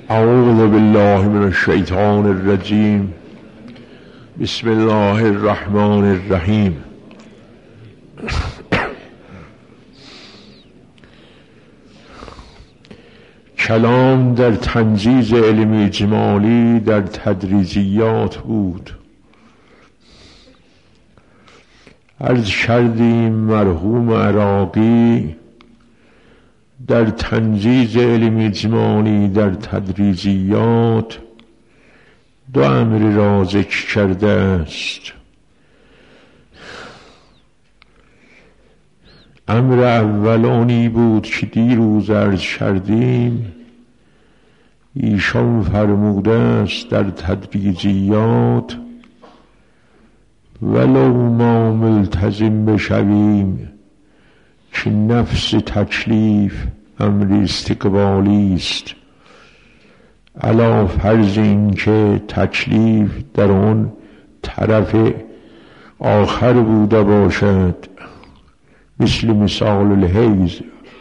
اعوذ بالله من الشیطان الرجیم. بسم الله الرحمن الرحیم. کلام در تنجیز علم اجمالی در تدریجیات بود. عرض کردیم مرحوم عراقی در تنجیز علم اجمالی در تدریجیات دو امر را ذکر کرده است. امر اول آنی بود که دیروز عرض کردیم، ایشان فرموده است در تدریجیات ولو ما ملتزم بشویم که نفس تکلیف امر استقبالی است، علی فرض این که تکلیف در آن طرف آخر بوده باشد، مثل مثال الحیض،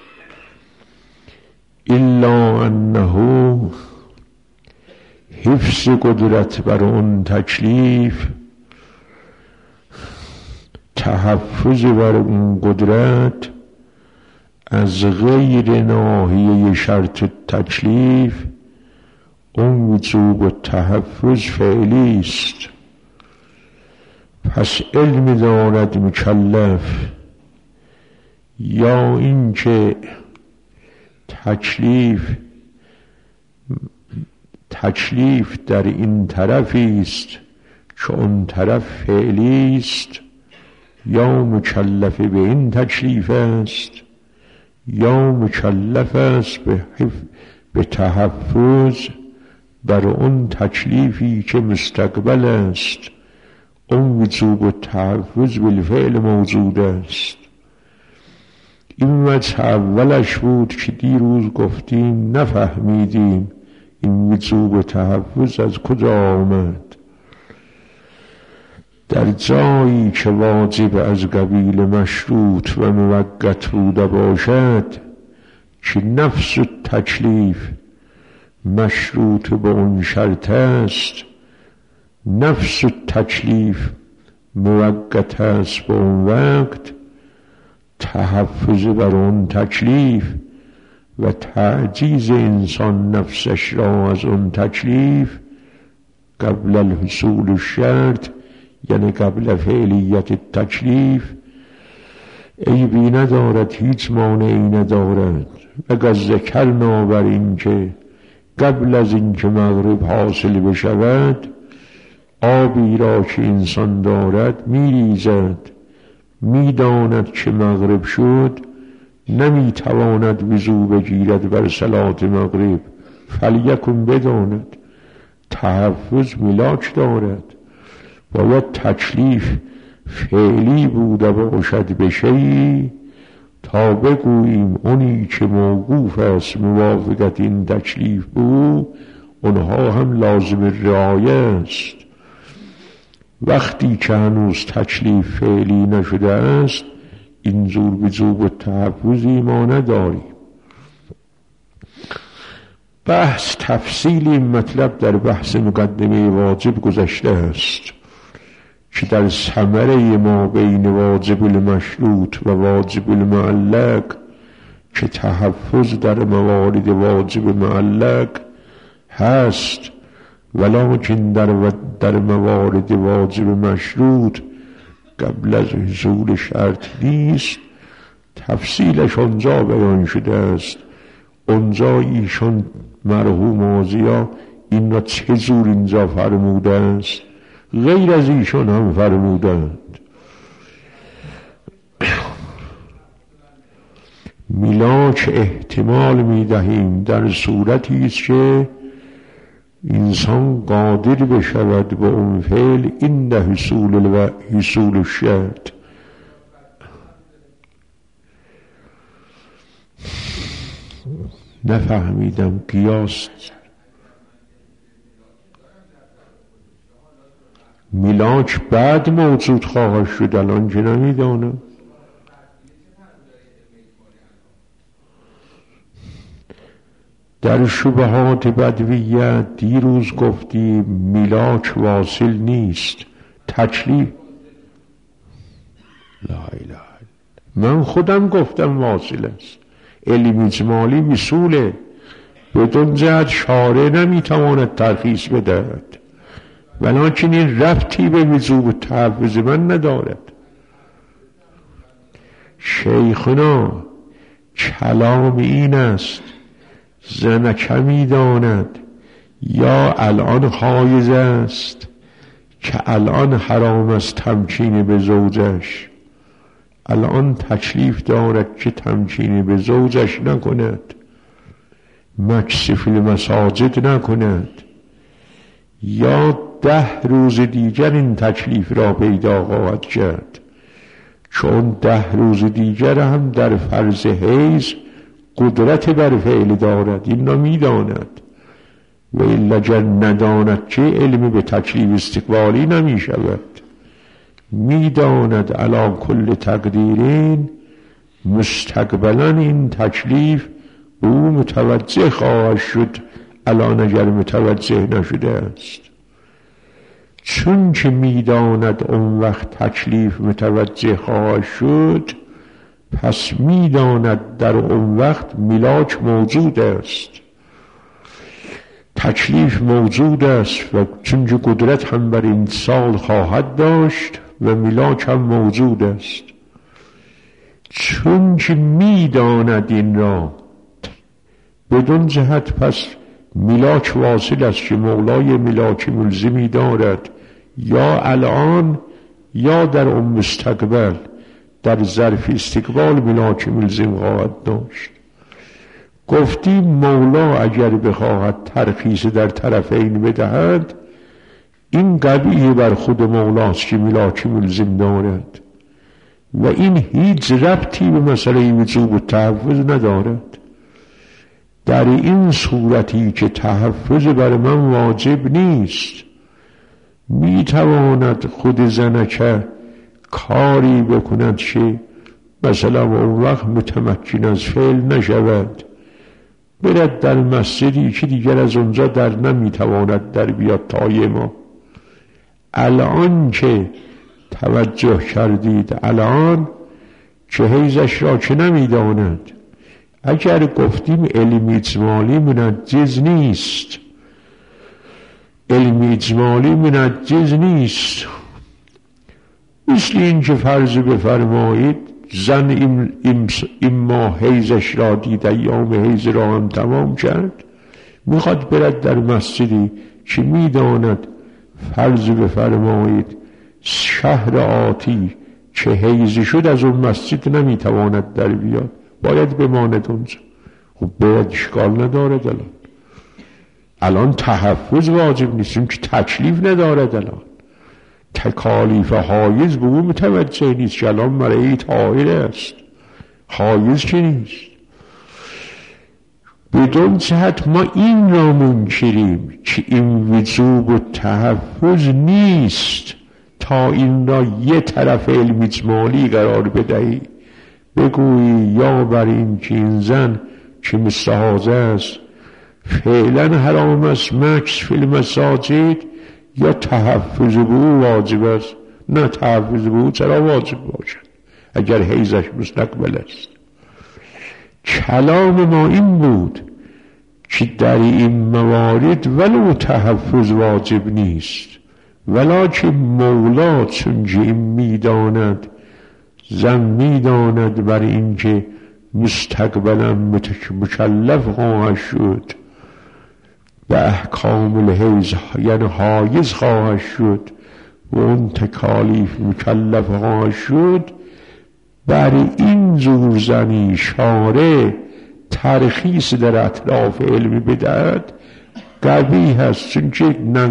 الا انه حفظ قدرت بر آن تکلیف، تحفظ بر اون قدرت از غیر ناحیه شرط تکلیف، اون وجوب و تحفظ فعلی است. پس علم دارد مکلف یا اینکه تکلیف در این طرفی است که اون طرف فعلی است، یا مکلف به این تکلیف است، یا مکلف است به تحفظ بر اون تکلیفی که مستقبل است، اون وجوب و تحفظ بالفعل موجود است. این وجه اولش بود که دیروز گفتیم نفهمیدیم این وجوب و تحفظ از کجا آمد. در جایی که واجب از قبیل مشروط و موقت بوده باشد که نفس تکلیف مشروط به اون شرط است، نفس تکلیف موقت است به اون وقت، تحفظ بر اون تکلیف و تعجیز انسان نفسش را از اون تکلیف قبل الحصول الشرط، یعنی قبل فعلیت تکلیف، عیبی ندارد، هیچ مانعی ندارد. اگر ذکرنا بر این که قبل از این که مغرب حاصل بشود آبی را که انسان دارد میریزد، میداند که مغرب شد، نمیتواند وضو بگیرد بر صلاة مغرب، فلیکن بداند تحفظ ملاک دارد. باید تکلیف فعلی بوده باشد به شیئی تا بگوییم اونی که موقوف است موافقت این تکلیف بود اونها هم لازم رعایه است. وقتی که هنوز تکلیف فعلی نشده است اینجور وجوب و تحفظی ما نداریم. بحث تفصیل این مطلب در بحث مقدمه واجب گذشته است که در ثمره ما بین واجب المشروط و واجب المعلق که تحفظ در موارد واجب معلق هست، ولکن در موارد واجب مشروط قبل از حصول شرط نیست. تفصیلش آنجا بیان شده است. اونجا ایشان مرحوم آزیا این را چه جور اینجا فرموده است، غیر از ایشان هم فرمودند. ملاک احتمال میدهیم در صورتی است که انسان قادر بشود به اون فعل این حصول الشرط. نفهمیدم قیاس ملاک بعد موجود خواهد شد، الان که نمیدانم. در شبهات بدویت دیروز گفتی میلاک واصل نیست، تکلیف لا اله. من خودم گفتم واصل است. علم اجمالی وصوله، بدون جهت شارع نمیتواند ترخیص بدهد، ولکن این ربطی به وجوب تحفظ من ندارد. شیخنا کلام این است زنک میداند یا الان حایز است که الان حرام است تمکین به زوجش، الان تکلیف دارد که تمکین به زوجش نکند، مکث فی المساجد نکند، یا 10 روز دیگر این تکلیف را پیدا خواهد کرد، چون 10 روز دیگر هم در فرض حیض قدرت بر فعل دارد، این را میداند. و الا گر نداند که علم به تکلیف استقبالی نمی شود. میداند علی کل تقدیرین مستقبلا این تکلیف به او متوجه خواهد شد، الان اگر متوجه نشده است. چون که میداند اون وقت تکلیف متوجه خواهد شد، پس میداند در اون وقت میلاک موجود است، تکلیف موجود است، و چون که قدرت هم بر این سال خواهد داشت و میلاک هم موجود است. چون که میداند این را بدون جهت، پس میلاک واصل است که مولای میلاک ملزمی دارد، یا الان یا در اون مستقبل در ظرف استقبال میلاک ملزم خواهد داشت. گفتیم مولا اگر بخواهد ترخیص در طرفین بدهد، این قبیه بر خود مولاست که میلاک ملزم دارد و این هیچ ربطی به مسئله وجوب و تحفظ ندارد. در این صورتی که تحفظ بر من واجب نیست، میتواند خود زنکه کاری بکند که مثلا اون وقت متمکن از فعل نشود، برد در مسجدی که دیگر از اونجا در نمیتواند در بیاد تای ما. الان که توجه کردید، الان که حیزش را که نمیداند، اگر گفتیم علم اجمالی منجز نیست، علم اجمالی منجز نیست، مثل این که فرض بفرمایید زن این ماه حیزش را دید، ایام حیز را هم تمام کرد، میخواد برد در مسجدی که میداند فرض بفرمایید شهر آتی که حیز شد از اون مسجد نمیتواند در بیاد، باید بماند اونجا. خب باید اشکال ندارد. الان تحفظ واجب نیست، چون که تکلیف ندارد. الان تکالیف حایز به او متوجه نیست که الان مرئی طاهر است، حایز که نیست. بدون جهت ما این را منکریم که این وجوب و تحفظ نیست تا این را یه طرف علم اجمالی قرار بدهی، بگویی یا بر این که این زن که مستحاضه است فعلا حرام است مکث فی المساجد، یا تحفظ به او واجب است. نه، تحفظ به او چرا واجب باشد اگر حیزش مستقبل است؟ کلام ما این بود که در این موارد ولو تحفظ واجب نیست، ولکن مولا چون که این میداند، زن میداند بر این که مستقبلا مکلف خواهد شد به احکام الحیض، یعنی حایز خواهد شد و اون تکالیف مکلف خواهد شد، بر این زور زنی شارع ترخیص در اطراف علمی بدهد قبیح هست. چون که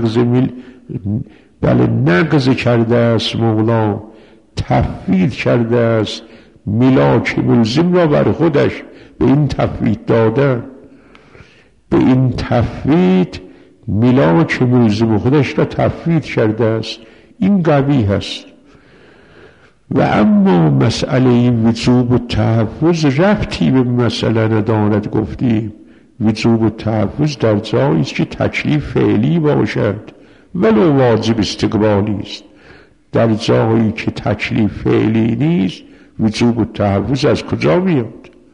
نقض کرده است مولا، تفویض کرده است میلاک ملزم را بر خودش، به این تفویض دادن، به این تفویض میلاک ملزم خودش را تفویض کرده است، این قبیح است. و اما مسئله وجوب و تحفظ ربطی به مسئله ندارد. گفتیم وجوب التحفظ در جایی است که تکلیف فعلی باشد ولو واجب استقبالی است. در جایی که تکلیف فعلی نیست وجوب التحفظ از کجا میاد؟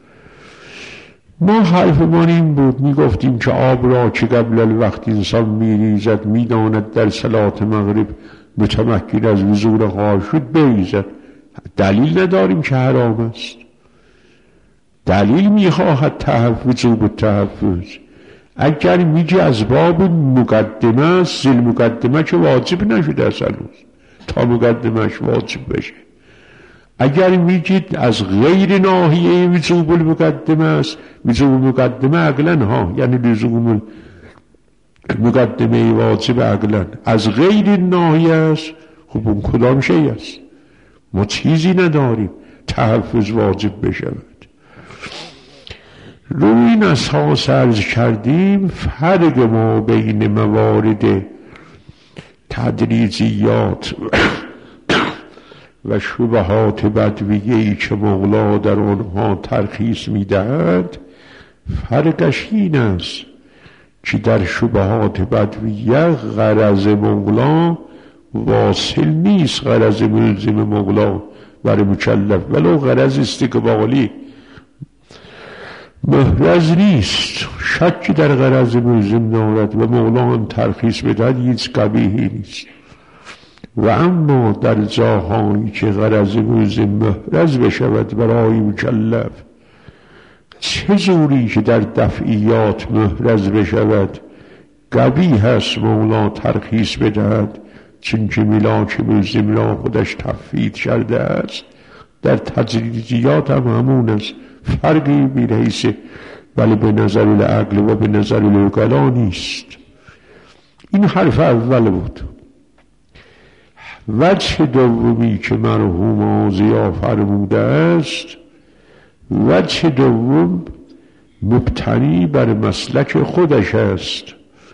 ما حرفمان این بود، میگفتیم که آب را که قبل الوقت انسان میریزد میداند در صلات مغرب متمکن از وضو غار شد بریزد. دلیل نداریم که حرام است. دلیل میخواهد تحفظ وجوب التحفظ. اگر میگی از باب مقدمه است، زل مقدمه که واجب نشده اصلا تا مقدمهش واجب بشه. اگر میگید از غیر ناحیه وجوب المقدمه است، وجوب مقدمه عقلن ها، یعنی لزوم مقدمه واجب عقلن، از غیر ناحیه است، خب اون کدام شیء است؟ ما چیزی نداریم تحفظ واجب بشود. روی این اساس عرض کردیم فرق ما بین موارد تدریجیات و شبهات بدویه‌ای که مولا در آنها ترخیص می‌دهد، فرقش این است که در شبهات بدویه غرض مولا واصل نیست، غرض ملزم مولا برای مکلف، ولو غرض استقبالی محرز نیست. شکی در غرض ملزم دارد و مولا هم ترخیص بدهد هیچ قبیحی نیست. و اما در جاهایی که غرض ملزم محرز بشود برای مکلف، چه جوری که در دفعیات محرز بشود قبیح است مولا ترخیص بدهد، چون که ملاک ملزم را خودش تفویض کرده است. در تدریجیات هم همون است، فرقی بی‌حیث ولی به نظر العقل و به نظر العقلا نیست. این حرف اول بود. وجه دومی که مرحوم آزیا فرموده است، وجه دوم مبتنی بر مسلک خودش است.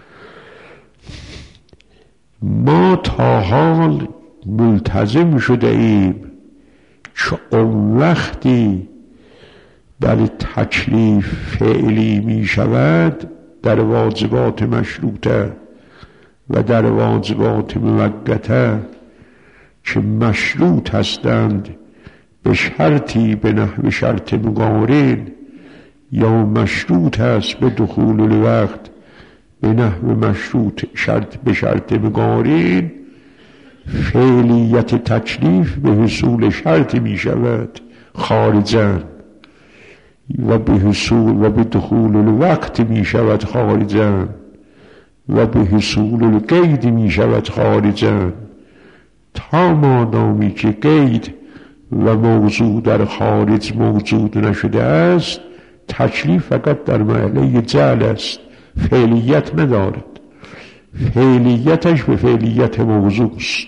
ما تا حال ملتزم شده ایم که اون وقتی بر تکلیف فعلی می شود در واجبات مشروطه و در واجبات موقته که مشروط هستند به شرطی به نحو شرط مقارن، یا مشروط هست به دخول الوقت به نحو مشروط به شرط مقارن، فعلیت تکلیف به حصول شرط می شود خارجاً و به حصول و به دخول الوقت می شود خارجاً و به حصول القید می شود خارجاً. تا مادامی که قید و موضوع در خارج موجود نشده است، تکلیف فقط در محله جعل است، فعلیت ندارد. فعلیتش به فعلیت موضوع است.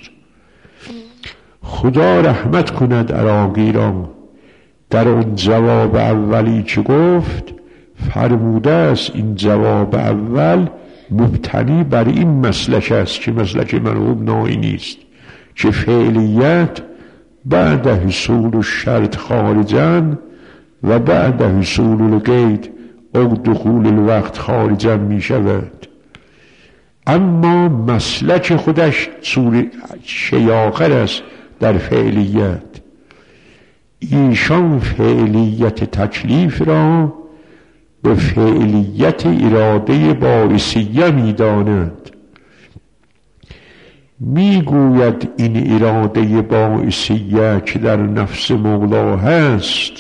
خدا رحمت کند عراقی را، در اون جواب اولی که گفت فرموده است این جواب اول مبتنی بر این مسلک است که مسلک مرحوم نایی نیست، که فعلیت بعد حصول الشرط خارجاً و بعد حصول القید او دخول الوقت خارجاً می شود. اما مسلک خودش شیاخر است در فعلیت. ایشان فعلیت تکلیف را به فعلیت اراده باعثیه می داند. می گوید این اراده باعثیه که در نفس مولا هست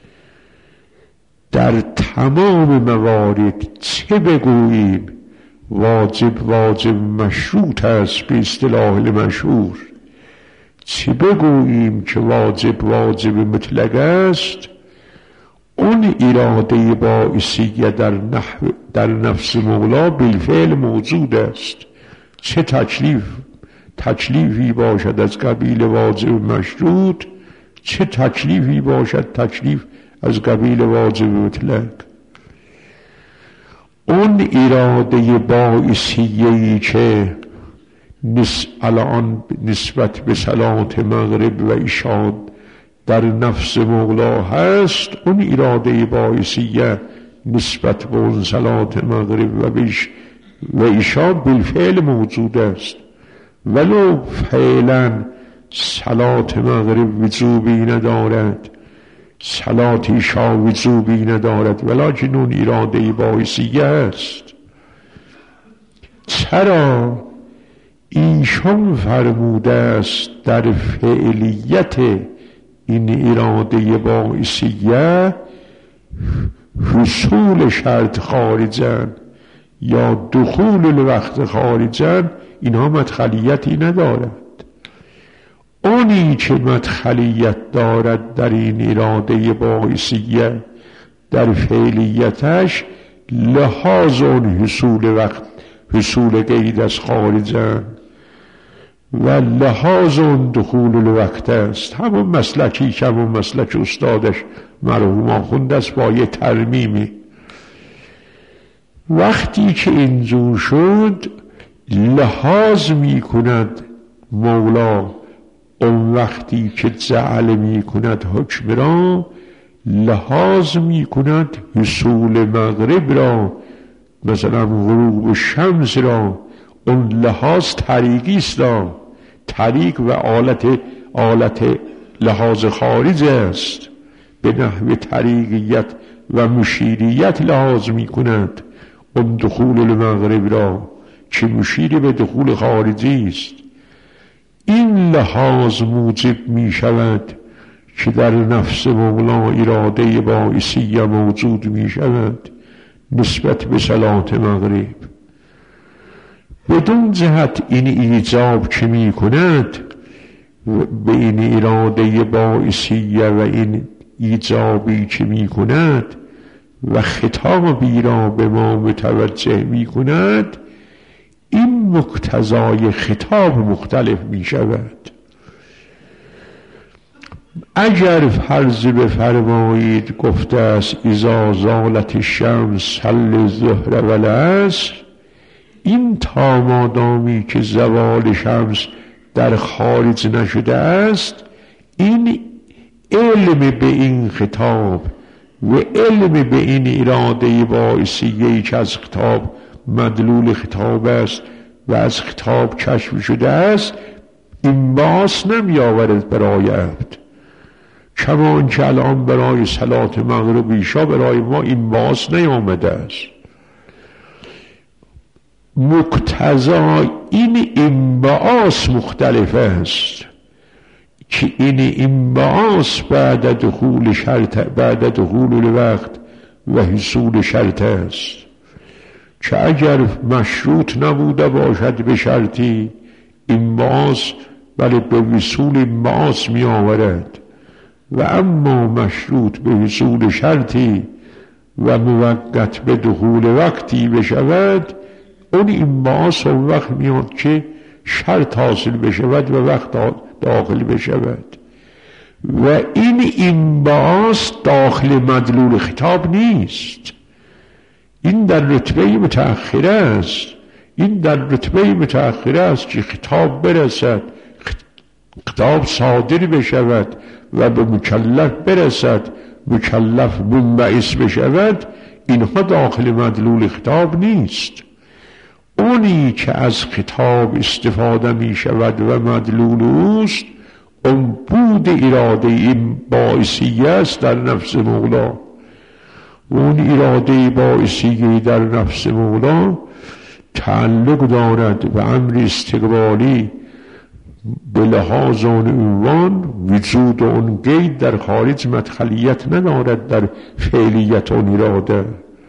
در تمام موارد، چه بگوییم واجب مشروط است به اصطلاح المشهور، چه بگوییم که واجب مطلق است، اون اراده باعثیه در نفس مولا بالفعل موجود است. چه تکلیفی باشد از قبیل واجب مشروط، چه تکلیفی باشد تکلیف از قبیل واجب مطلق. اون اراده باعثیه‌ای که الان نسبت به صلات مغرب و عشاء در نفس مولا هست، اون اراده باعثیه نسبت به اون صلات مغرب و ایشا بالفعل موجود است، ولو فعلا صلات مغرب وجوبی ندارد، صلات ایشا وجوبی ندارد، ولکن اون اراده باعثیه است. چرا؟ ایشان فرموده است در فعلیت این اراده باعثیه حصول شرط خارجن یا دخول الوقت خارجن، اینها مدخلیتی ندارد. اونی که مدخلیت دارد در این اراده باعثیه در فعلیتش لحاظ اون حصول وقت، حصول قید از خارجن و لحاظ اون دخول الوقت است. همون مسلکی که همون مسلک استادش مرحوم آخوند است با یه ترمیمی. وقتی که اینجور شد لحاظ می کند مولا، اون وقتی که جعل می کند حکم را، لحاظ می کند حصول مغرب را، مثلا غروب شمس را. اون لحاظ طریقی است، طریق و آلت لحاظ خارج است، به نحو طریقیت و مشیریت لحاظ می کند اون دخول المغرب را که مشیر به دخول خارجی است. این لحاظ موجب می شود که در نفس مولا اراده باعثیه موجود می شود نسبت به صلات مغرب. بدون جهت این ایجاب که می کند به این اراده باعثیه و این ایجابی که می کند و خطابی را به ما متوجه می کند، این مقتضای خطاب مختلف می شود. اگر فرض بفرمایید گفته است اذا زالت الشمس صل الظهر و العصر، این تا مادامی که زوال شمس در خارج نشده است، این علم به این خطاب و علم به این اراده باعثیه‌ای که از خطاب مدلول خطاب است و از خطاب کشف شده است، این باس نمی آورد برای عبد. کما که الان برای صلات مغرب ایشا برای ما این باس نیامده است. مقتضا این انبعاث مختلف است که این انبعاث بعد دخول الوقت و حصول شرط است، که اگر مشروط نبوده باشد به شرطی، انبعاث بله به وصول انبعاث می آورد، و اما مشروط به حصول شرطی و موقت به دخول وقتی بشود، اون انبعاث اون وقت میاد که شرط حاصل بشود و وقت داخل بشود، و این انبعاث داخل مدلول خطاب نیست. این در رتبه متأخره است، این در رتبه متأخره است که خطاب برسد، خطاب صادر بشود و به مکلف برسد، مکلف منبعث بشود، اینها داخل مدلول خطاب نیست. اونی که از خطاب استفاده می شود و مدلول اوست، اون بود اراده این باعثیه است در نفس مولا. اون اراده باعثیه در نفس مولا تعلق دارد به امر استقبالی به لحاظ اون عنوان. وجود اون قید در خارج مدخلیت ندارد در فعلیت اون اراده.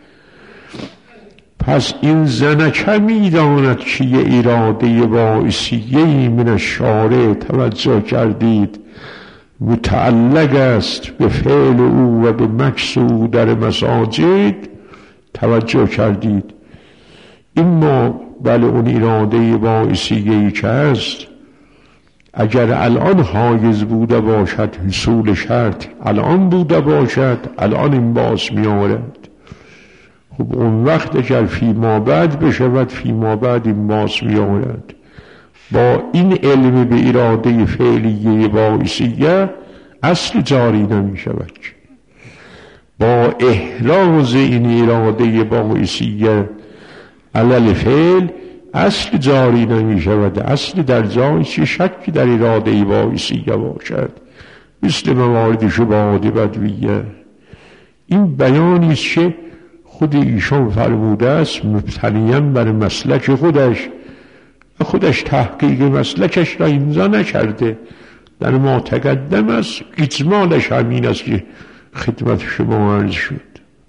پس این زنکه می داند که یه اراده باعثیه‌ای من الشارع توجه کردید متعلق است به فعل او و به مکس او در مساجد توجه کردید. اما بله اون اراده باعثیه‌ای که هست اگر الان حایز بوده باشد حصول شرط، الان بوده باشد الان این باز می آورد. خب اون وقت اگر فیما بعد بشود فیما بعد این باز می آورد. با این علم به اراده فعلیه باعثیه اصل جاری نمی شود. با احراز این اراده باعثیه علل فعل اصل جاری نمی شود. اصل در جای چه شکی در اراده باعثیه باشد، مثل موارد شبهات بدویه. این بیانی است که خود ایشان فرموده است مبتنیاً بر مسلک خودش تحقیق مسلکش را امضا نکرده. در ما تقدم است اجمالش همین است که خدمت شما عرض شد.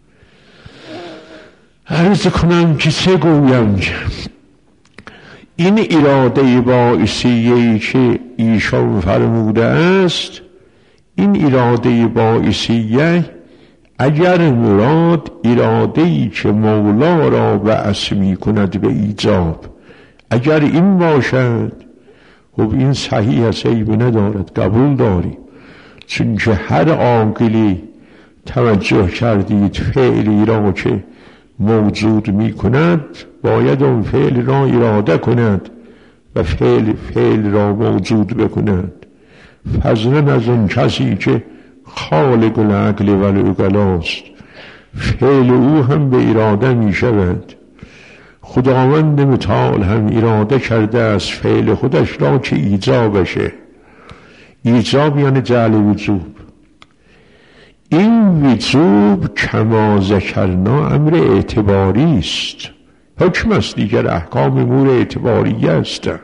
عرض کنم که چه گویم، این اراده باعثیه‌ای که ایشان فرموده است، این اراده باعثیه اگر مراد اراده‌ای که مولا را وأس می کند به ایجاب، اگر این باشد خب این صحیح است، عیب ندارد، قبول داریم. چون که هر عاقلی توجه کردید فعلی را که موجود می کند باید اون فعل را اراده کند و فعل را موجود بکند، فضلا از اون کسی که خالق العقل و العقلاست. فعل او هم به اراده می شود. خداوند متعال هم اراده کرده از فعل خودش را که ایجاب بشه. ایجاب یعنی جعل وجوب. این وجوب کما ذکرنا امر اعتباری است، حکم است، دیگر احکام امور اعتباریه هستند.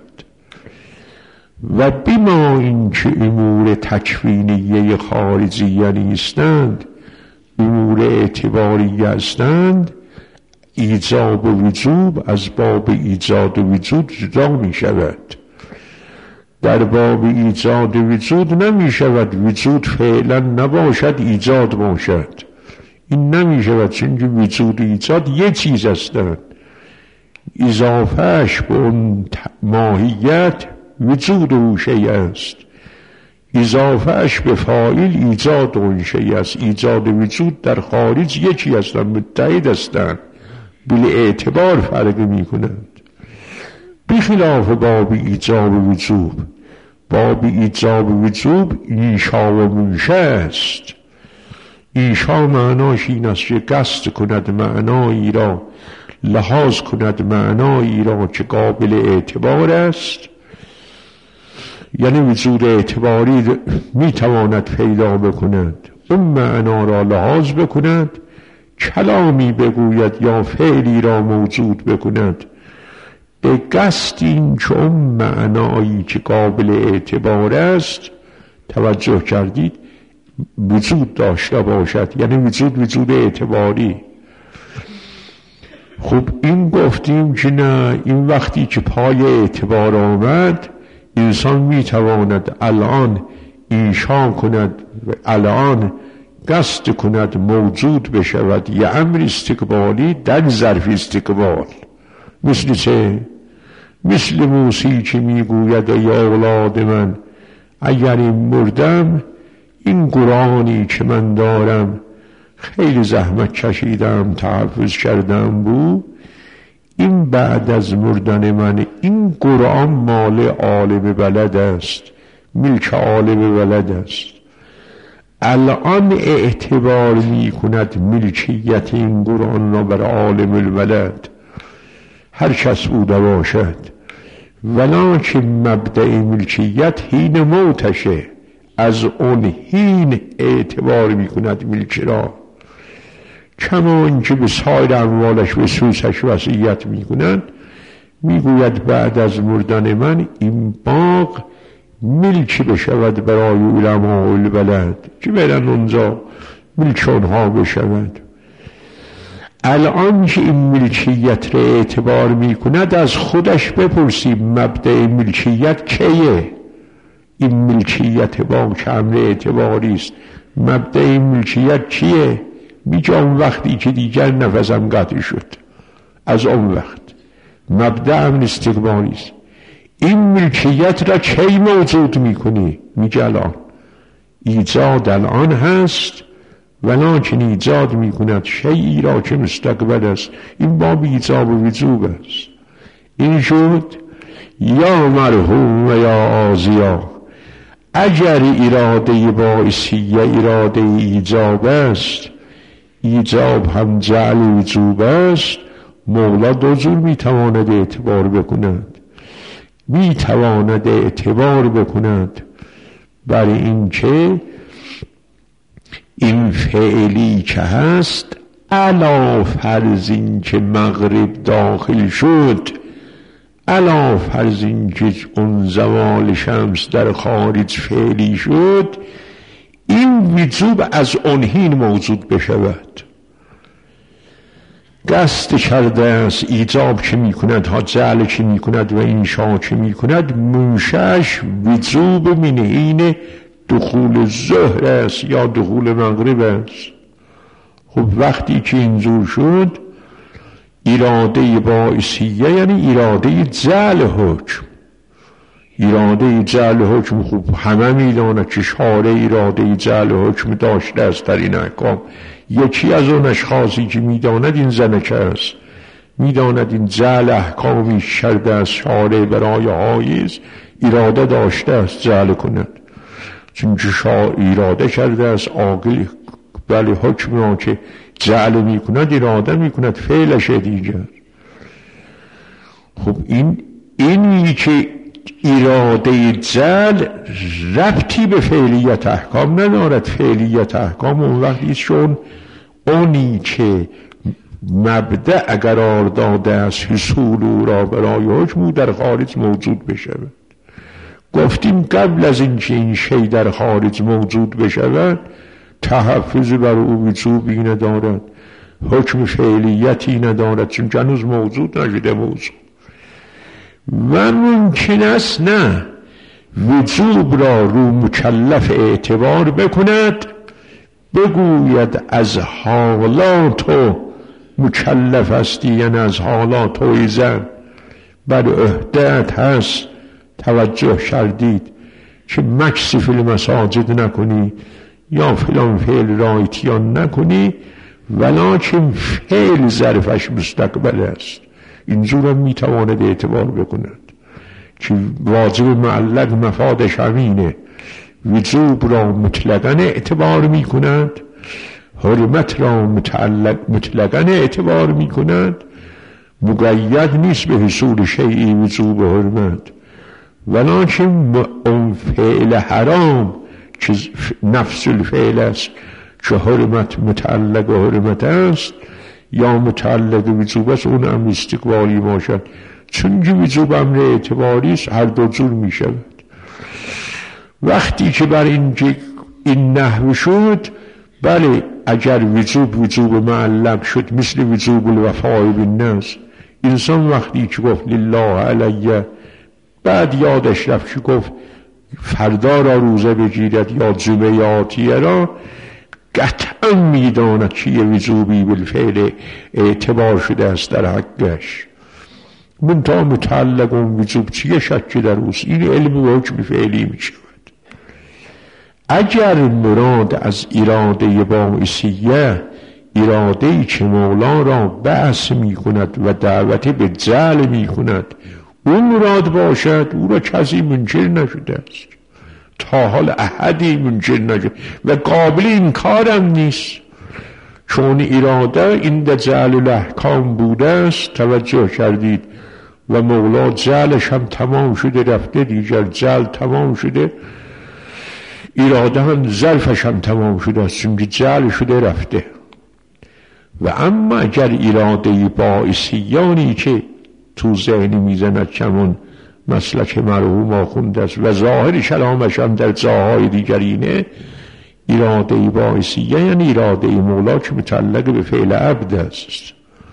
و بما این که امور تکوینیه خارجیه نیستند، امور اعتباریه هستند، ایجاب و وجوب از باب ایجاد و وجود جدا می شود. در باب ایجاد و وجود نمی شود وجود فعلا نباشد ایجاد باشد، این نمی شود، چون وجود و ایجاد یک چیز هستند. اضافهش به اون ماهیت وجود و شیء است، اضافهش به فاعل ایجاد اون شیء است. ایجاد و وجود در خارج یکی هستند، متحد هستند، بل اعتبار فرق می کنند. بخلاف باب ایجاب و وجوب، باب ایجاب و وجوب انشا و منشأ است. انشا معناش این است که قصد کند معنایی را، لحاظ کند معنایی را که قابل اعتبار است، یعنی وجود اعتباری می تواند پیدا بکند، اون معنا را لحاظ بکند، کلامی بگوید یا فعلی را موجود بکند به قصد این که اون معنایی که قابل اعتبار است، توجه کردید، وجود داشته باشد، یعنی وجود اعتباری. خب این گفتیم که نه، این وقتی که پای اعتبار آمد انسان میتواند الان انشا کند و الان قصد کند موجود بشود، یه امر استقبالی در ظرف استقبال. مثل چه؟ مثل موسی که میگوید ای اولاد من اگر این مردم، این قرآنی که من دارم خیلی زحمت کشیدم تحفظ کردم بود، این بعد از مردن من این قرآن مال عالم بلد است، ملک عالم بلد است. الان اعتبار می کند ملکیت این قرآن را بر عالم البلد، هر کس بوده باشد، ولکن مبدأ ملکیت حین موتشه، از اون حین اعتبار می کند ملک را. کما اینکه به سایر اموالش به سوسش وصیت می کند، می گوید بعد از مردن من این باغ ملکی بشود برای علماء البلد که برن اونجا ملک اونها بشود. الان که این ملکیت را اعتبار می کند از خودش بپرسیم مبدأ ملکیت کیه؟ این ملکیت با که امر اعتباری است، مبدأ ملکیت کیه؟ میگه اون وقتی که دیگر نفسم قطع شد، از اون وقت مبدأ امر استقبالی است. این ملکیت را کی موجود میکنی؟ میگه الان. ایجاد الان هست، ولکن ایجاد میکند شیئی را که مستقبل است. این باب ایجاب و وجوب است. این شد یا مرحوم و یا آزیا. اگر اراده باعثیه اراده ایجاب است، ایجاب هم جعل وجوب است، مولا دو جور میتواند اعتبار بکند. میتواند اعتبار بکند برای این که این فعلی که هست علا فرض این که مغرب داخل شد، علا فرض این که اون زوال شمس در خارج فعلی شد، این وجوب از اون حین موجود بشود. قصد کرده است ایجاب که می کند ها جعل که می کند و انشاء که می کند منشأش وجوب من حین دخول ظهر است یا دخول مغرب است. خب وقتی که اینجور شد اراده باعثیه یعنی اراده جعل حکم، اراده جعل حکم خوب همه میداند که شارع اراده جعل حکم داشته است در این احکام. یکی از اون اشخاصی که میداند این زنکه است، میداند این جعل احکامی کرده است شارع برای حایز، اراده داشته است جعل کند، چون اراده کرده است عاقل. ولی حکم را که جعل میکند اراده میکند، فعلش دیگر. خب اینی که اراده جعل ربطی به فعلیت احکام ندارد. فعلیت احکام اون وقتی چون اونی که مبدأ قرار داده است حصول او را برای حکم در خارج موجود بشود. گفتیم قبل از اینکه این شی در خارج موجود بشود تحفظ بر او وجوبی ندارد، حکم فعلیتی ندارد، چون هنوز موجود نشده موضوع. و ممکن است نه وجوب را رو مکلف اعتبار بکند، بگوید از حالات و مکلف هستی، یعنی از حالات و ایزن بر عهدت هست توجه کردید که مکسی فی المساجد نکنی یا فلان فعل را اتیان نکنی، ولکن فعل ظرفش مستقبل است. اینجور هم میتواند اعتبار بکند که واجب معلق مفادش همینه. وجوب را مطلقاً اعتبار میکند، حرمت را مطلقاً اعتبار میکند، مقید نیست به حصول شیئی وجوب حرمت، ولکن اون فعل حرام که نفس الفعل است که حرمت متعلق و حرمت است یا متعلق وجوب است، اون امر استقبالی باشد. چون که وجوب امر اعتباری است هر دو جور می شود. وقتی که بر این نحو شد، بله اگر وجوب معلق شد مثل وجوب الوفاء بالنذر، انسان وقتی که گفت لله علیه بعد یادش رفت که گفت فردا را روزه بگیرد یا جمعه آتیه را، قطعا میداند که یه وجوبی بالفعل اعتبار شده است در حقش. منتها متعلق اون وجوب چیه شکی در اوست، این علم و حکم فعلی می شود. اگر مراد از اراده باعثیه اراده‌ای که مولا را بحث می کند و دعوت به جعل می کند اون مراد باشد، او را کسی منکر نشده است، تا حال احدی منکر نشده و قابل این کارم نیست، چون اراده این در جعل الاحکام بوده است. توجه کردید و مولا جعلش هم تمام شده رفته، دیگر جعل تمام شده، اراده هم ظرفش هم تمام شده است، چون جعل شده رفته. و اما اگر اراده باعثیانی که تو ذهنی میزند کمون مسلک مرحوم آخونده است و ظاهر کلامش هم در جاهای دیگرینه، اراده باعثیه یعنی اراده مولا که متعلق به فعل عبد است.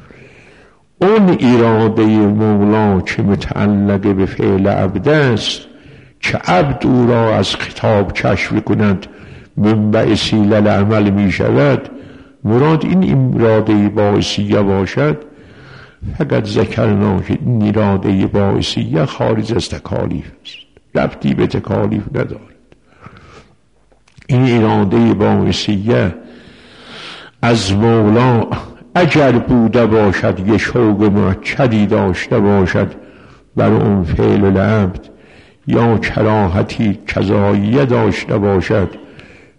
اون اراده مولا که متعلق به فعل عبد است که عبد او را از خطاب کشف کند منبع سیل العمل می شود، مراد این اراده باعثیه باشد. فقط ذکرنا که این اراده باعثیه خارج از تکالیف است، ربطی به تکالیف ندارد. این اراده باعثیه از مولا اگر بوده باشد یه شوق مؤکدی داشته باشد بر اون فعل العبد، یا کراهتی قضاییه داشته باشد،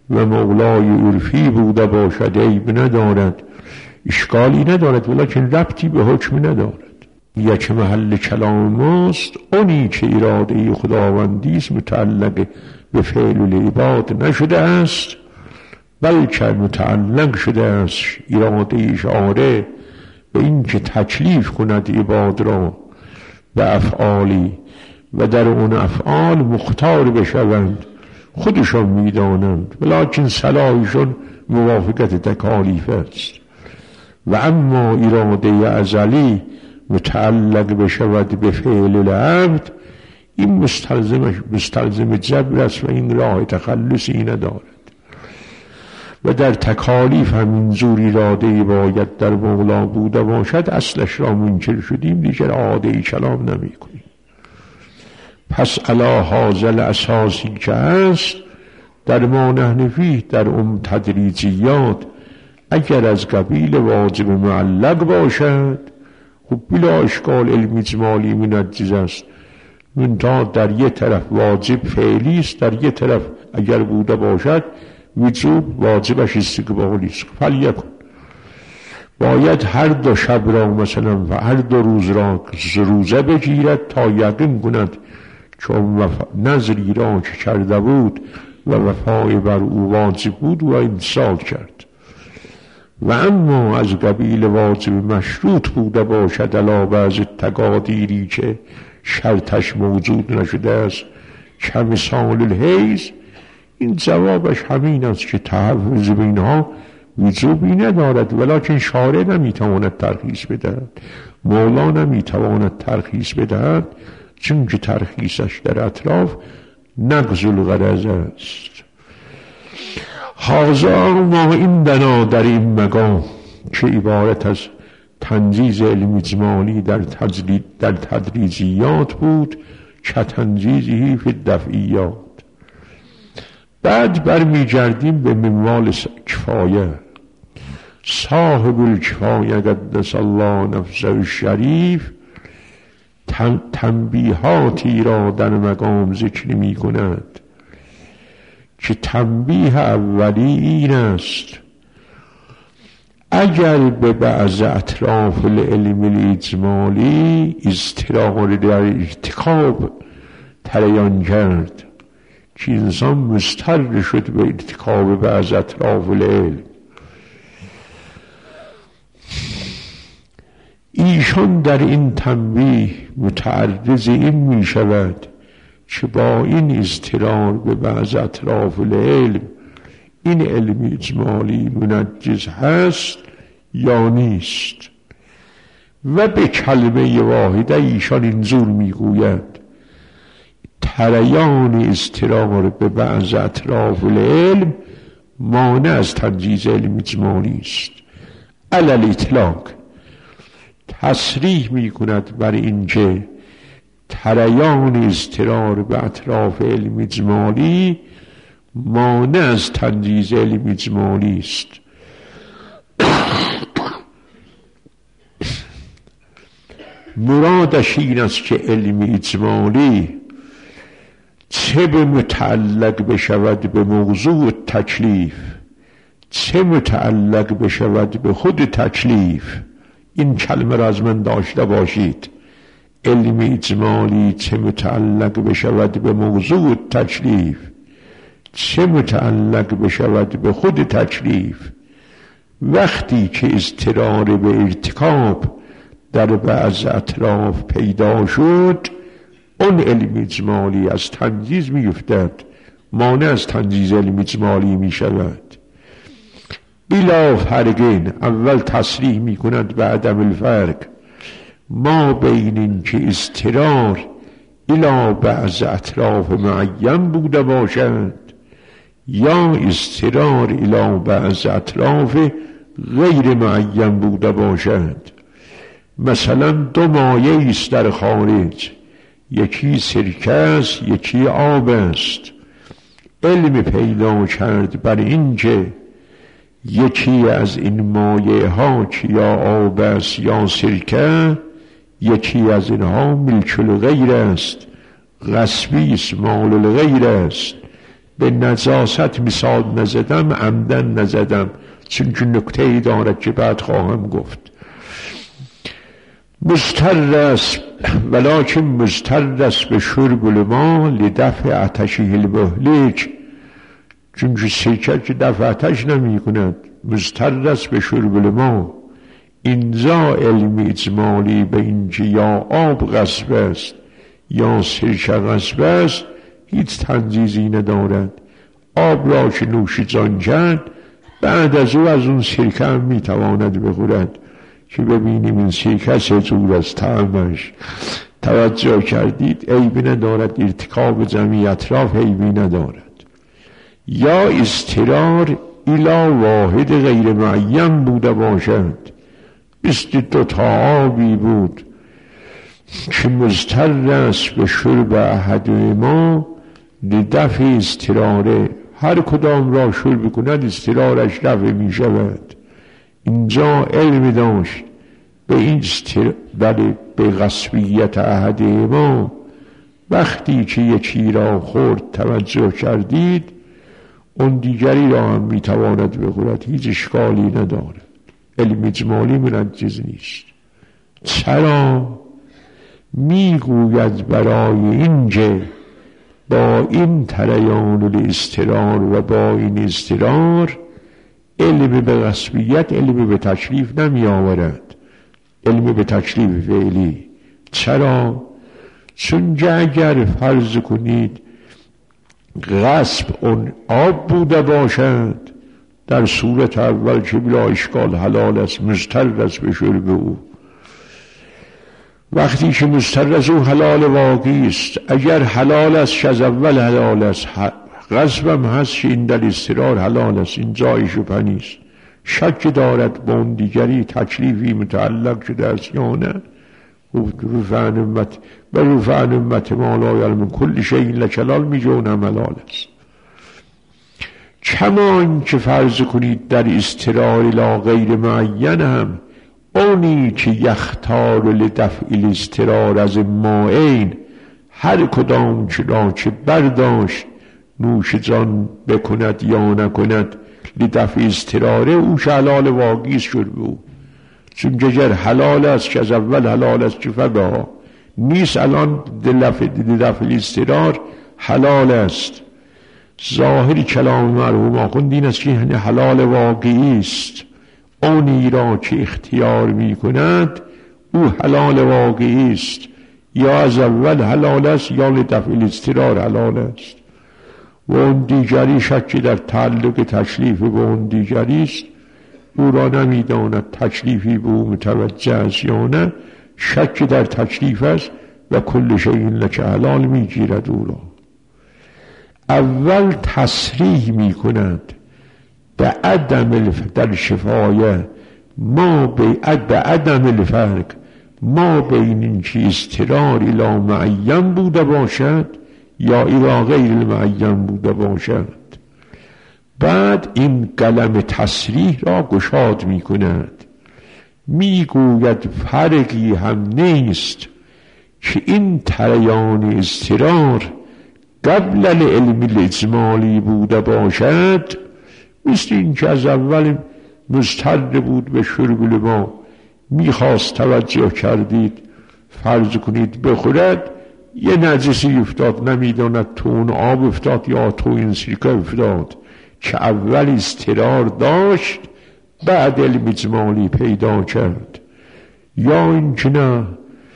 و مولای عرفی بوده باشد عیب ندارد، اشکالی ندارد ولیکن ربطی به حکم ندارد. یک محل کلام ماست اونی که اراده خداوندی است متعلق به فعل العباد نشده است، بلکه متعلق شده است اراده شارع به این که تکلیف کند عباد را به افعالی و در اون افعال مختار بشوند. خودشان میدانند ولکن صلاحشون موافقت تکالیف است. و اما اراده ازلی متعلق بشود به فعل العبد، این مستلزم جبر است و این راه تخلصی ندارد. و در تکالیف همین زور اراده باید در مولا بوده باشد، اصلش را منکر شدیم دیگر عاده کلام نمی کنیم. پس علا حاصل اساسی که هست در ما نحنفی در تدریجیات اگر از قبیل واجب معلق باشد خب بلا اشکال علم اجمالی منجز است، منتها در یک طرف واجب فعلی است، در یک طرف اگر بوده باشد وجوب واجبش استقبالی است. فلیکن باید هر دو شب را مثلا و هر دو روز را روزه بگیرد تا یقین کند چون نظری را که کرده بود و وفای بر او واجب بود و امسال کرد. و اما از قبیل واجب مشروط بوده باشد علی بعض تقادیری که شرطش موجود نشده است کمثال الحیض، این جوابش همین است که تحفظ به اینها وجوبی ندارد، ولیکن شارع نمیتواند ترخیص بدهد، مولا نمیتواند ترخیص بدهد، چون که ترخیصش در اطراف نقض الغرض است. حاضر ما این دنا در این مقام که عبارت از تنجیز علم اجمالی در تدریجیات بود که تنجیزی فی الدفعیات. بعد برمی گردیم به منوال کفایه. صاحب الکفایه قدس الله نفسه الشریف تنبیهاتی را در مقام ذکر می کند که تنبیه اولی این است: اگر به بعض اطراف العلم الاجمالی اضطرار در ارتکاب تریان کرد که انسان مضطر شد به ارتکاب بعض اطراف العلم، ایشان در این تنبیه متعرض این می شود که با این اضطرار به بعض اطراف العلم این علم اجمالی منجز هست یا نیست. و به کلمه واحده ایشان اینجور میگوید تریان اضطرار به بعض اطراف العلم مانع از تنجیز علم اجمالی است. علی الاطلاق تصریح میکند بر این که تریان اضطرار به اطراف علم اجمالی مانع از تنجیز علم اجمالی است. مرادش این است که علم اجمالی چه به متعلق بشود به موضوع تکلیف، چه متعلق بشود به خود تکلیف، این کلمه را از من داشته باشید، علم اجمالی چه متعلق بشود به موضوع تکلیف، چه متعلق بشود به خود تکلیف، وقتی که اضطرار به ارتکاب در بعض اطراف پیدا شد اون علم اجمالی از تنجیز می افتد، مانع از تنجیز علم اجمالی می شود. بلا فرقین اول تصریح می کند به عدم الفرق ما بین این که اضطرار الی بعض اطراف معین بوده باشد یا اضطرار الی بعض اطراف غیر معین بوده باشد. مثلا دو مایه است در خارج، یکی سرکه است یکی آب است. علم پیدا کرد بر این که یکی از این مایه ها که یا آب است یا سرکه، یکی از اینها ملک الغیر است، غصبی است، مال الغیر است. به نجاست مثال نزدم، عمدن نزدم، چون که نکته ای دارد که بعد خواهم گفت. مضطر است ولکن مضطر است به شرب الماء لدفع عطشه المهلک، چون که سرکه که دفع عطش نمی کند. مضطر است به شرب الماء. اینجا علم اجمالی به اینکه یا آب غصب است یا سرکه غصب است هیچ تنجیزی ندارد. آب را که نوش جان کرد بعد از او از اون سرکه هم میتواند بخورد که ببینیم این سرکه چطور از طعمش. توجه کردید؟ عیبی ندارد، ارتکاب جمعی اطراف عیبی ندارد. یا اضطرار الی واحد غیر معین بوده باشد، مثل دو تا آبی بود که مضطر است به شرب احدهما لدفع اضطراره، هر کدام را شرب کند اضطرارش دفع می شود. اینجا علم داشت به این به غصبیت احدهما. وقتی که یکی را خورد توجه کردید اون دیگری را هم می تواند بخورد، هیچ اشکالی ندارد. علم اجمالی منجز نیست. چرا؟ میگوید برای اینکه با این تریان الاضطرار و با این اضطرار علم به غصبیت علم به تکلیف نمی آورد، علم به تکلیف فعلی. چرا؟ چون اگر فرض کنید غصب اون آب بوده باشد، در صورت اول که بلا اشکال حلال است، مضطر است به شرب او. وقتی که مضطر از او حلال واقعی است، اگر حلال است که از اول حلال است، غصبم هست که این در اضطرار حلال است، این جای شبهه نیست. شک دارد با اون دیگری تکلیفی متعلق شده است یا نه. رفع نمت ما لا یعلم کل شیء لکلال میگه اونم حلال است. کما این که فرض کنید در اضطرار لا غیر معین هم اونی که یختار لدفع الاضطرار از مائین، هر کدام که برداشت نوش جان بکند یا نکند لدفع اضطراره، او حلال واقعی است شرب او. چون اگر حلال است که از اول حلال است که فدا نیست، الان لدفع الاضطرار حلال است. ظاهری کلام مرحوم آخوند این است که یعنی حلال واقعی است. اونی را که اختیار می کند او حلال واقعی است، یا از اول حلال است یا لدفع الاضطرار حلال است. و اون دیگری شکی در تعلق تکلیف به اون دیگری است، او را نمی داند تکلیفی به او متوجه است یا نه، شک در تکلیف است و کل شیء لک حلال می گیرد او را. اول تصریح می کند به عدم در شفایه ما به عدم الفرق ما بین این که اضطرار الی معین بوده باشد یا الی غیر معین بوده باشد. بعد این قلم تصریح را گشاد می کند، می گوید فرقی هم نیست که این تریان اضطرار قبل العلم الاجمالی بوده باشد، مثل این که از اول مضطر بود به شرب الماء، میخواست توجه کردید فرض کنید بخورد، یه نجسی افتاد، نمیداند تو اون آب افتاد یا تو این سرکه افتاد، که اول اضطرار داشت بعد علم اجمالی پیدا کرد. یا این که نه،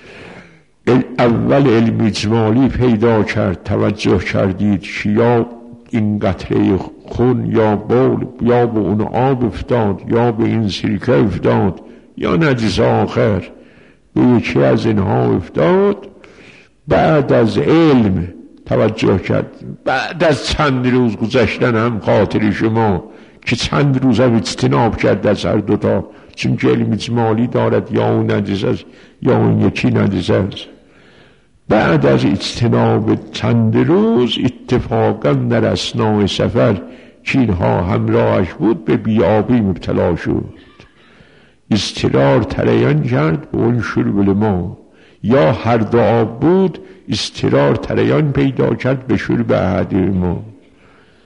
اول علم اجمالی پیدا کرد، توجه کردید که یا این قطره خون یا بول یا به اون آب افتاد یا به این سرکه افتاد یا نجس آخر به یکی از اینها افتاد، بعد از علم توجه کرد، بعد از چند روز گذشتن هم خاطر شما که چند روز هم اجتناب کرد از هر دوتا، چون که علم اجمالی دارد یا اون نجس است یا اون یکی نجس است. بعد از اجتناب چند روز اتفاقا در اثناء سفر که اینها همراهش بود به بیابی مبتلا شد، اضطرار تریان کرد به اون شرب الماء، یا هر دو آب بود اضطرار تریان پیدا کرد به شرب احدهما.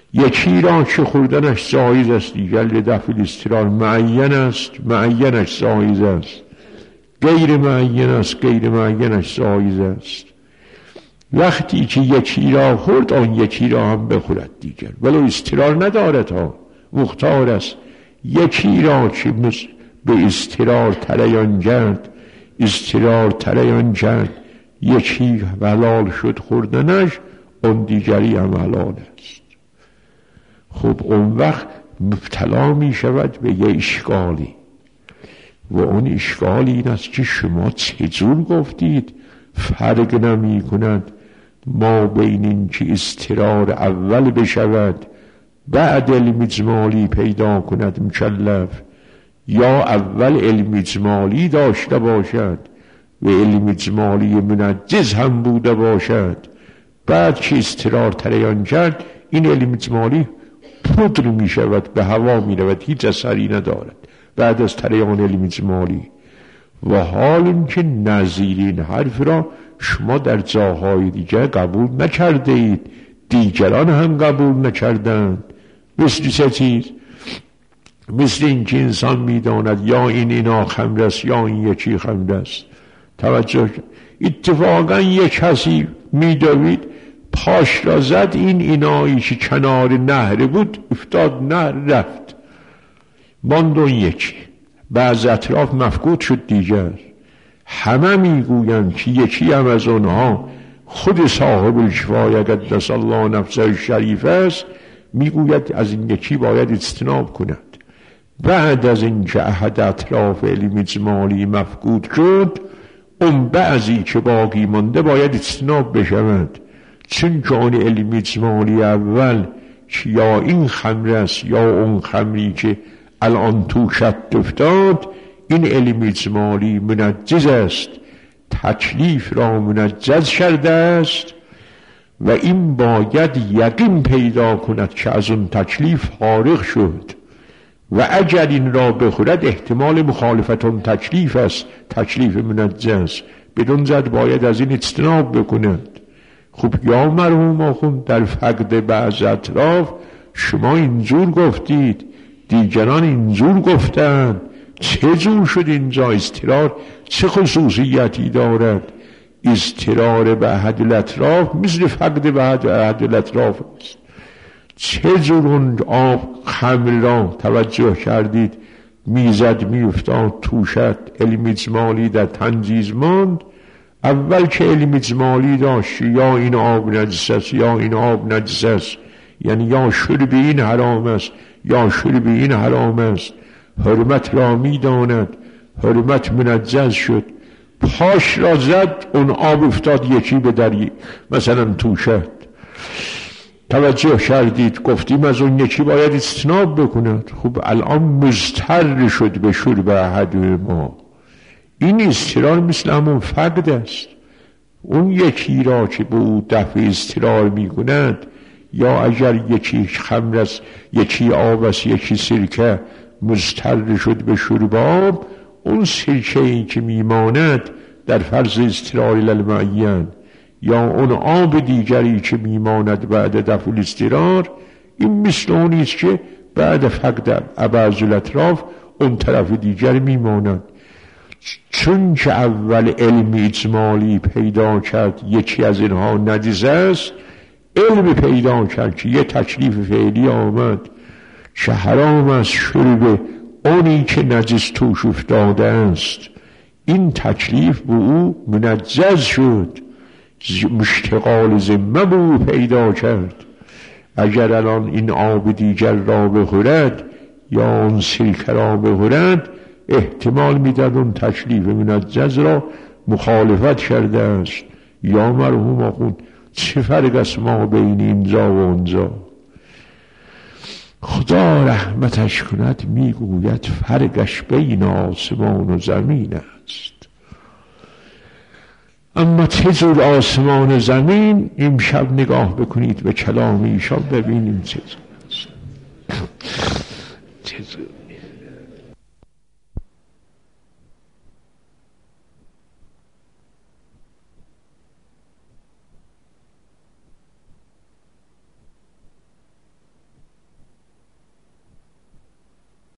یکی را که خوردنش جایز است دیگر لدفع الاضطرار معین است، معینش جایز است، غیر معین است، غیر معینش جایز است. وقتی که یکی را خورد آن یکی را هم بخورد دیگر، ولو اضطرار ندارد ها، مختار است. یکی را که به اضطرار تریان کرد، اضطرار تریان کرد، یکی حلال شد خوردنش، اون دیگری هم حلال است. خب اون وقت مبتلا می شود به یه اشکالی و اون اشکال این است که شما چجور گفتید فرق نمی کند ما بین این که اضطرار اول بشود بعد علم اجمالی پیدا کند مکلف، یا اول علم اجمالی داشته باشد و علم اجمالی منجز هم بوده باشد، بعد که اضطرار تریان کرد این علم اجمالی پودر می شود، به هوا می رود، هیچ اثری ندارد بعد از تریان علم اجمالی. و حال این که نظیر این حرف را شما در جاهای دیگر قبول نکرده اید، دیگران هم قبول نکردند. مثل چه چیز؟ مثل این که انسان می داند یا اینا خمر است یا این یکی خمر است. توجه، اتفاقا یک کسی می دوید پاش را زد، این اینایی که کنار نهر بود افتاد نهر رفت، ماند اون یکی، بعض اطراف مفقود شد دیگر. همه میگویند که یکی هم از اونها خود صاحب الکفایه قدس الله نفسه الشریف است، میگوید از این یکی باید اجتناب کند. بعد از این که احد اطراف علم اجمالی مفقود شد، اون بعضی که باقی مانده باید اجتناب بشود، چون که اون علم اجمالی اول که یا این خمر است یا اون خمری که الان تو شد افتاد، این علم اجمالی منجز است، تکلیف را منجز کرده است و این باید یقین پیدا کند که از اون تکلیف فارغ شد و اگر این را بخورد احتمال مخالفت اون تکلیف است، تکلیف منجز، بدون زد باید از این اجتناب بکند. خب یا مرحوم آخوند در فقد بعض اطراف شما اینجور گفتید، دیگران اینجور گفتند، چه جور شد اینجا؟ اضطرار چه خصوصیتی دارد؟ اضطرار به احد الاطراف مثل فقد به احد الاطراف است. چه جور اون آب خمر را توجه کردید میزد میافتاد توشد، علم اجمالی در تنجیز ماند. اول که علم اجمالی داشت یا این آب نجس است یا این آب نجس است، یعنی یا شرب این حرام است یا شرب این حرام است، حرمت را میداند، حرمت منجز شد، پاش را زد اون آب افتاد یکی به دری مثلا توشد. توجه کردید گفتیم از اون یکی باید اجتناب بکند. خب الان مضطر شد به شرب احد ما، این اضطرار مثل همون فقد است. اون یکی را که به او دفع اضطرار می کند، یا اگر یکی خمر است یکی آب است یکی سرکه، مضطر شد به شرب آب، اون سرکه ای که میماند در فرض اضطرار المعین یا اون آب دیگری که میماند بعد دفع الاضطرار، این مثل اونیست که بعد فقد بعض الاطراف اون طرف دیگر میماند. چون که اول علم اجمالی پیدا کرد یکی از اینها نجس است، علم پیدا کرد که یه تکلیف فعلی آمد که حرام است شرب اونی که نجس توش افتاده است، این تکلیف به او منجز شد، مشتغال ذمه به او پیدا کرد. اگر الان این آب دیگر را بخورد یا اون سرکه را بخورد، احتمال میداد اون تکلیف منجز را مخالفت کرده است. یا مرحوم آخوند چه فرق است ما بین اینجا و اونجا؟ خدا رحمتش کند میگوید فرقش بین آسمان و زمین است. اما چه جور آسمان و زمین؟ امشب نگاه بکنید به کلام ایشان ببینیم چه جور است.